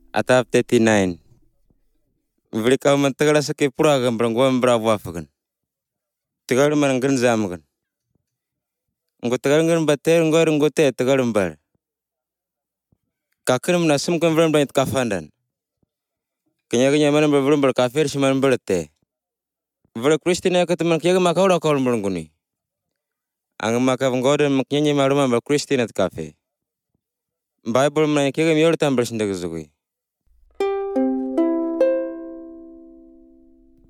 Atap 39. Vili ka man tagala sake puragan brangwan bra wafagan. Tegal man ngan zamagan. Ngo tegal ngan bater ngor ngote tegal mbar. Kakin na sum kan vran bait kafandan. Kenya man vran bar kafir siman barte. Vra Kristina ka teman kega makaura kol mbranguni. Ang maka ngoden maknyanyi maruma bar Kristina kafe. Bible man kega miyor tambal sindag zugui.